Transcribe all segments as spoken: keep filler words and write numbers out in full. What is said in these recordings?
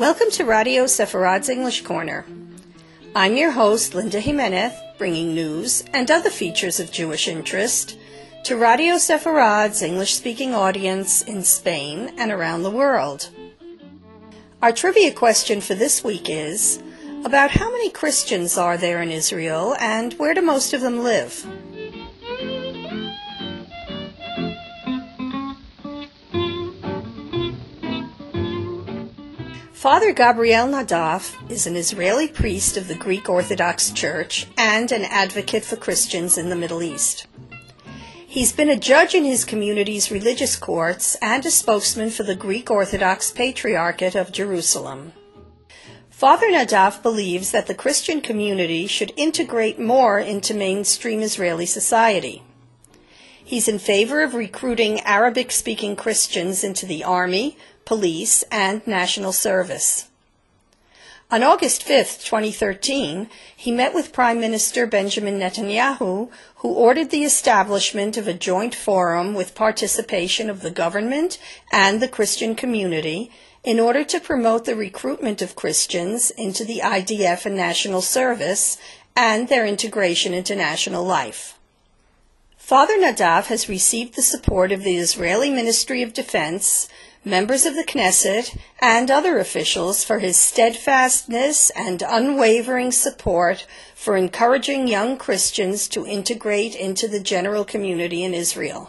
Welcome to Radio Sepharad's English Corner. I'm your host, Linda Jimenez, bringing news and other features of Jewish interest to Radio Sepharad's English-speaking audience in Spain and around the world. Our trivia question for this week is, about how many Christians are there in Israel and where do most of them live? Father Gabriel Nadav is an Israeli priest of the Greek Orthodox Church and an advocate for Christians in the Middle East. He's been a judge in his community's religious courts and a spokesman for the Greek Orthodox Patriarchate of Jerusalem. Father Nadav believes that the Christian community should integrate more into mainstream Israeli society. He's in favor of recruiting Arabic-speaking Christians into the army, police, and national service. On August fifth, twenty thirteen, he met with Prime Minister Benjamin Netanyahu, who ordered the establishment of a joint forum with participation of the government and the Christian community in order to promote the recruitment of Christians into the I D F and national service and their integration into national life. Father Nadav has received the support of the Israeli Ministry of Defense, members of the Knesset, and other officials for his steadfastness and unwavering support for encouraging young Christians to integrate into the general community in Israel.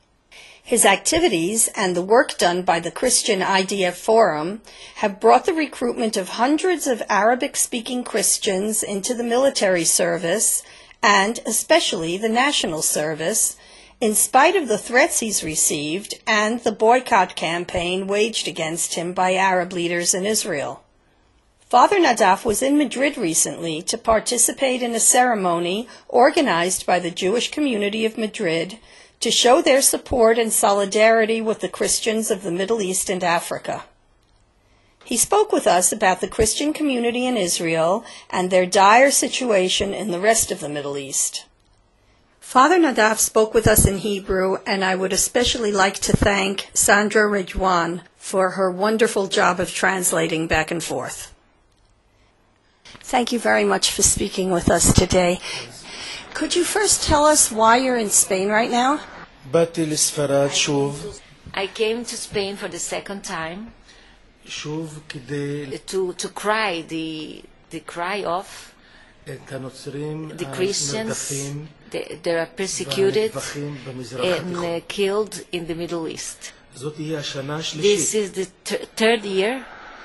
His activities and the work done by the Christian I D F Forum have brought the recruitment of hundreds of Arabic-speaking Christians into the military service and especially the national service, in spite of the threats he's received and the boycott campaign waged against him by Arab leaders in Israel. Father Nadav was in Madrid recently to participate in a ceremony organized by the Jewish community of Madrid to show their support and solidarity with the Christians of the Middle East and Africa. He spoke with us about the Christian community in Israel and their dire situation in the rest of the Middle East. Father Nadav spoke with us in Hebrew, and I would especially like to thank Sandra Rejwan for her wonderful job of translating back and forth. Thank you very much for speaking with us today. Could you first tell us why you're in Spain right now? I came to Spain for the second time to, to cry the, the cry of the Christians. They, they are persecuted and uh, killed in the Middle East. This is the th- third year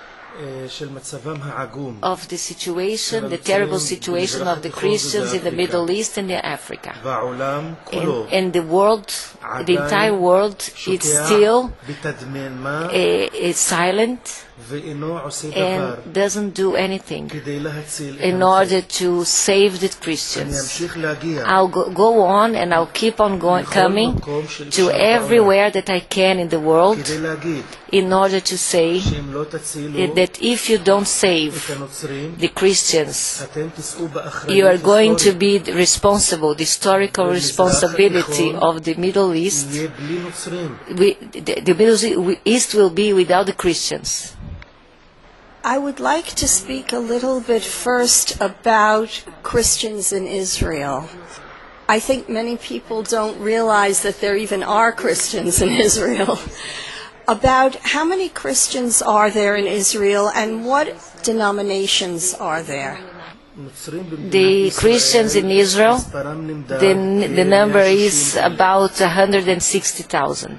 of the situation, the terrible situation of the Christians in the Middle East and in Africa. And, and the world, the entire world, is still uh, is silent and doesn't do anything in order to save the Christians. I'll go, go on and I'll keep on going, coming to everywhere that I can in the world in order to say that if you don't save the Christians, you are going to be responsible, the historical responsibility of the Middle East. We, the, the Middle East will be without the Christians. I would like to speak a little bit first about Christians in Israel. I think many people don't realize that there even are Christians in Israel. About how many Christians are there in Israel and what denominations are there? The Christians in Israel, the, the number is about one hundred sixty thousand.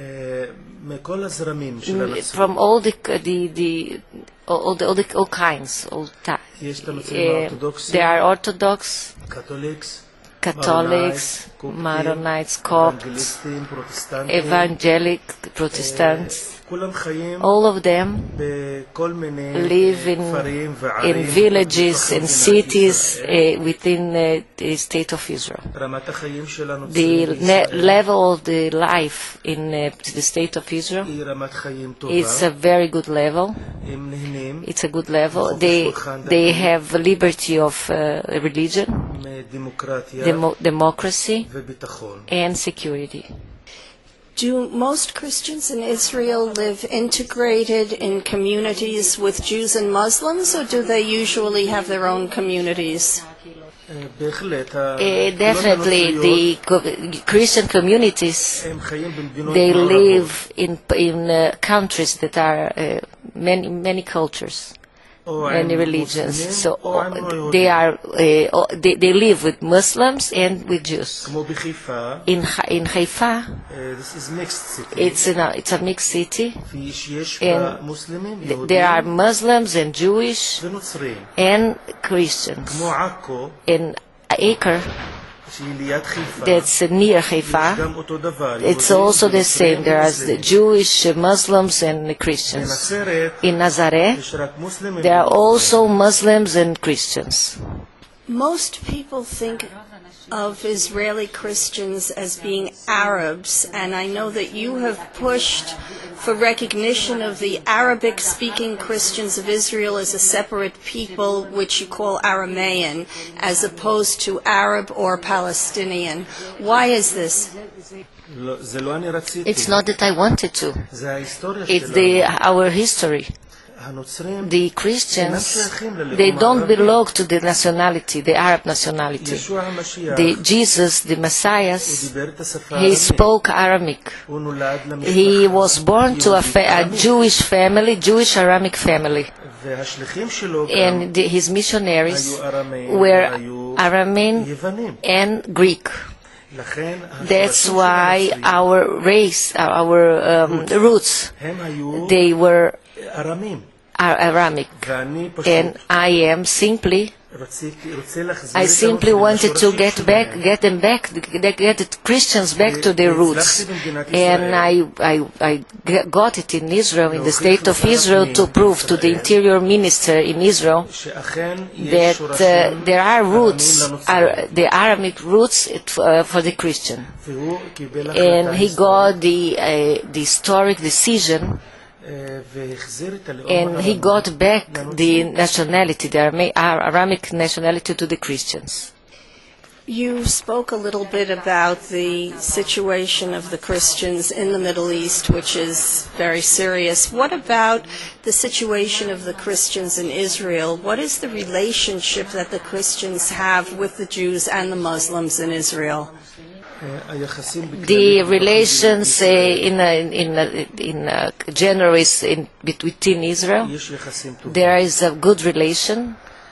From all the, the, the All, the, all, the, all kinds, all ta- uh, there are Orthodox, Catholics, Catholics Maronites, Copts, Evangelic Protestants. All of them live in, in villages and cities uh, within uh, the state of Israel. The ne- level of the life in uh, the state of Israel is a very good level. It's a good level. They they have liberty of uh, religion, demo- democracy, and security. Do most Christians in Israel live integrated in communities with Jews and Muslims, or do they usually have their own communities? Uh, definitely, the co- Christian communities, they live in in uh, countries that are uh, many many cultures, many religions. So uh, they are uh, they, they live with Muslims and with Jews. In in Haifa, this is mixed city. it's a it's a mixed city, and th- there are Muslims and Jewish and Christians. In Acre, that's near Haifa, it's also the same. There are the Jewish, Muslims, and Christians. In Nazareth, there are also Muslims and Christians. Most people think of Israeli Christians as being Arabs, and I know that you have pushed for recognition of the Arabic-speaking Christians of Israel as a separate people, which you call Aramaean, as opposed to Arab or Palestinian. Why is this? It's not that I wanted to. It's the, our history. The Christians, they don't belong to the nationality, the Arab nationality. The Jesus, the Messiah, he spoke Aramaic. He was born to a, fa- a Jewish family, Jewish Aramaic family. And the, his missionaries were Aramean and Greek. That's why our race, our um, roots, they were Aramaic, and I am simply, I simply wanted to get back, get them back, get the Christians back to their roots, and I, I, I got it in Israel, in the state of Israel, to prove to the interior minister in Israel that uh, there are roots, are the Aramaic roots uh, for the Christian, and he got the uh, the historic decision. And he got back the nationality, the Aramaic nationality, to the Christians. You spoke a little bit about the situation of the Christians in the Middle East, which is very serious. What about the situation of the Christians in Israel? What is the relationship that the Christians have with the Jews and the Muslims in Israel? The relations uh, in uh, in uh, in uh, general is in between Israel. There is a good relation.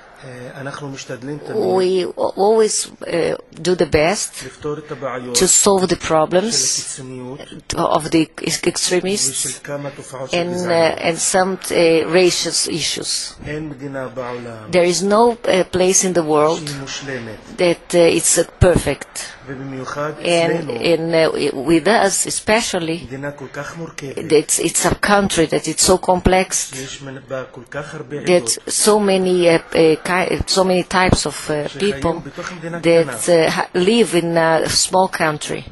We always uh, do the best to solve the problems of the extremists and, uh, and some uh, racial issues. There is no uh, place in the world that uh, it's uh, perfect. And, and uh, with us especially, it's, it's a country that it's so complex, that so many uh, uh, so many types of uh, people that uh, live in a small country,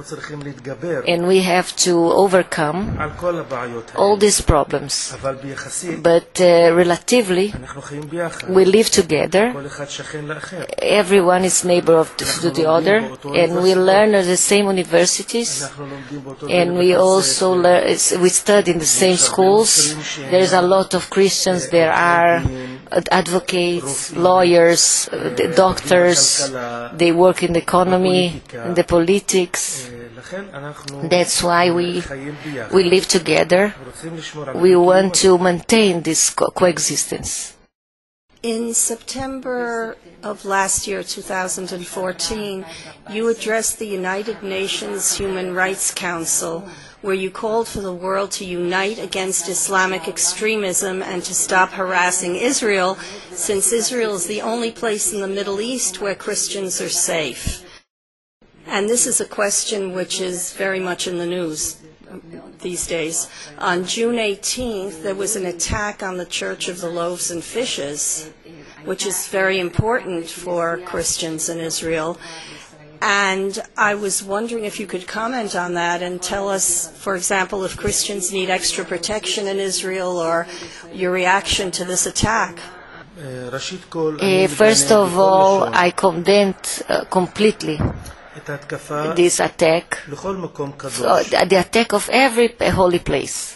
and we have to overcome all these problems. But uh, relatively, we live together. Everyone is neighbor of the, to the other, and we learn at the same universities, and we also learn, we study in the same schools. There is a lot of Christians. There are advocates, lawyers, uh, doctors. They work in the economy, in the politics. That's why we we live together. We want to maintain this co- coexistence. In September of last year, two thousand fourteen, you addressed the United Nations Human Rights Council, where you called for the world to unite against Islamic extremism and to stop harassing Israel, since Israel is the only place in the Middle East where Christians are safe. And this is a question which is very much in the news these days. On June eighteenth, there was an attack on the Church of the Loaves and Fishes, which is very important for Christians in Israel. And I was wondering if you could comment on that and tell us, for example, if Christians need extra protection in Israel, or your reaction to this attack. Uh, first of all, I condemned uh, completely this attack, so the attack of every holy place.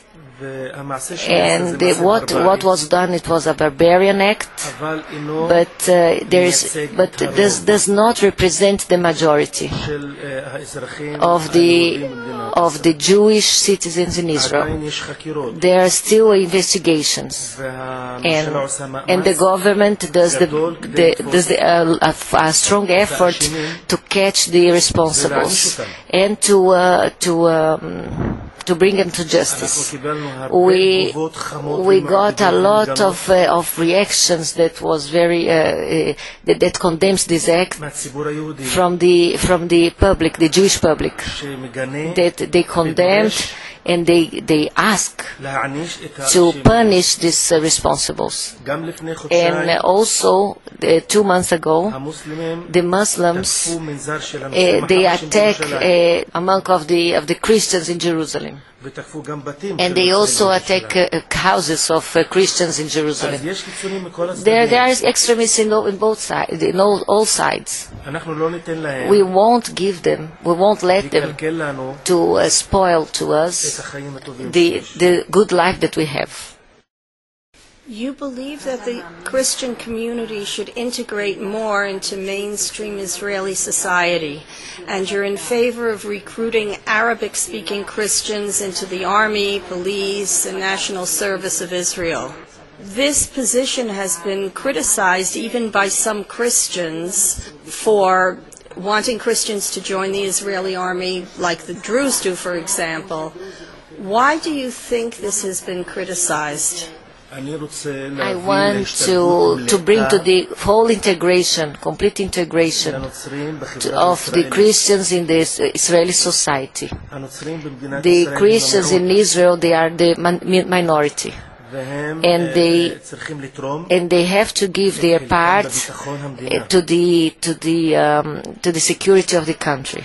And the, what what was done, it was a barbarian act, but uh, there is but this does not represent the majority of the of the Jewish citizens in Israel. There are still investigations, and and the government does the, the does the, uh, a, a strong effort to catch the responsibles and to uh, to. Um, to bring them to justice. We we got a lot of uh, of reactions that was very uh, uh, that, that condemns this act from the from the public, the Jewish public, that they condemned and they they ask to punish these uh, responsibles. And uh, also uh, two months ago, the Muslims uh, they attack uh, a monk of the of the Christians in Jerusalem. And they also attack uh, houses of uh, Christians in Jerusalem. There, there are extremists in, in both sides, in all, all sides. We won't give them, we won't let them to uh, spoil to us the the good life that we have. You believe that the Christian community should integrate more into mainstream Israeli society, and you're in favor of recruiting Arabic-speaking Christians into the army, police, and national service of Israel. This position has been criticized even by some Christians for wanting Christians to join the Israeli army, like the Druze do, for example. Why do you think this has been criticized? I want to, to bring to the whole integration, complete integration to, of the Christians in this Israeli society. The Christians in Israel, they are the min minority. And they and they have to give their part to the to the um, to the security of the country.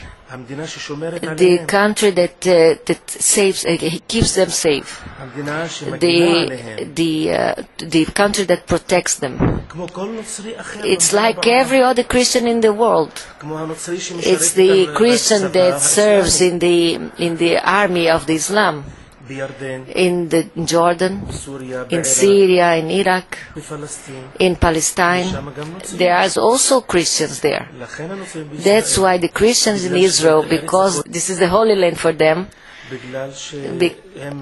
The country that uh, that saves, uh, keeps them safe. The the uh, the country that protects them. It's like every other Christian in the world. It's the Christian that serves in the in the army of the Islam. In the in Jordan, in Syria, in Iraq, in Palestine. There are also Christians there. That's why the Christians in Israel, because this is the Holy Land for them, they,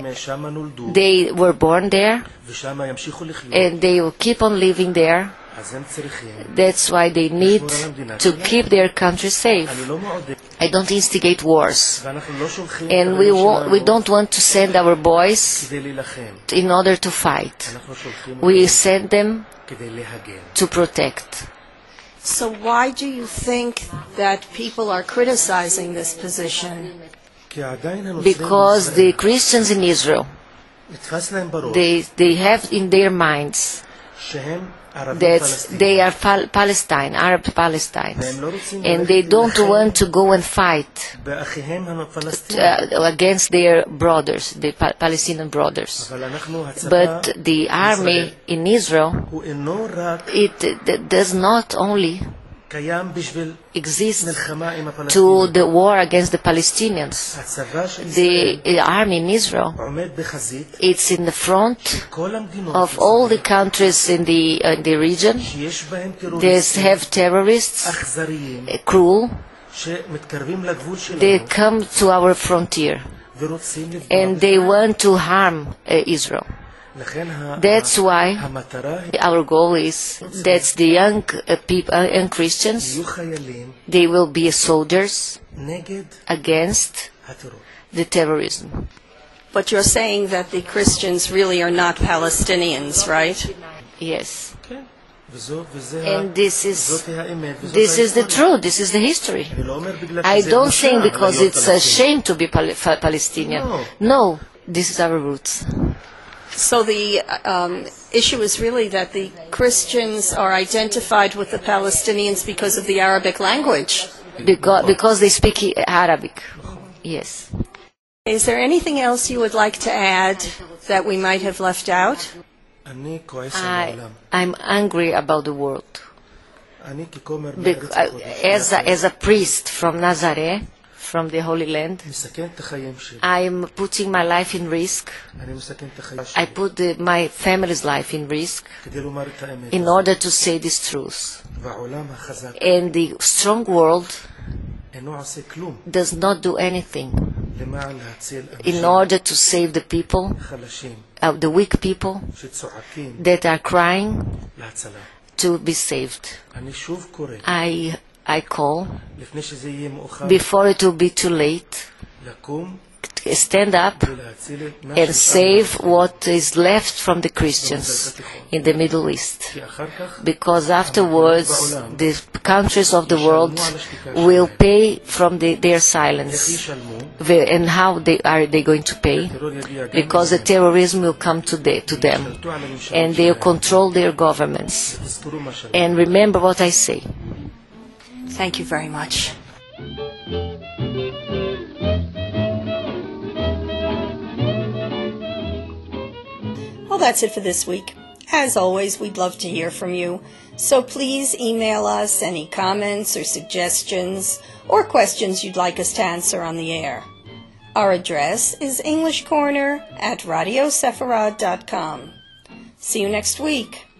they were born there, and they will keep on living there. That's why they need to keep their country safe. I don't instigate wars, and we won't, we don't want to send our boys in order to fight. We send them to protect. So why do you think that people are criticizing this position? Because the Christians in Israel, they they have in their minds that they are Pal Palestine, Arab Palestine, and they don't want to go and fight uh, against their brothers, the pa Palestinian brothers. But the army in Israel, it, it does not only exist to the war against the Palestinians. The army in Israel, it's in the front of all the countries in the, uh, the region. They have terrorists, uh, cruel. They come to our frontier and they want to harm uh, Israel. That's why our goal is that the young uh, people, uh, young Christians, they will be soldiers against the terrorism. But you're saying that the Christians really are not Palestinians, right? Yes. And this is this is the truth. This is the history. I don't think because it's a shame to be Pal Palestinian. No, this is our roots. So the um, issue is really that the Christians are identified with the Palestinians because of the Arabic language. Because, because they speak Arabic, yes. Is there anything else you would like to add that we might have left out? I, I'm angry about the world. Bec- uh, as, a, as a priest from Nazareth, from the Holy Land, I'm putting my life in risk. I put the, my family's life in risk in order to say this truth. And the strong world does not do anything in order to save the people, uh, the weak people that are crying to be saved. I I call, before it will be too late, stand up and save what is left from the Christians in the Middle East. Because afterwards, the countries of the world will pay from the, their silence. And how they are they going to pay? Because the terrorism will come to, the, to them. And they will control their governments. And remember what I say. Thank you very much. Well, that's it for this week. As always, we'd love to hear from you. So please email us any comments or suggestions or questions you'd like us to answer on the air. Our address is english corner at radio sepharad dot com. See you next week.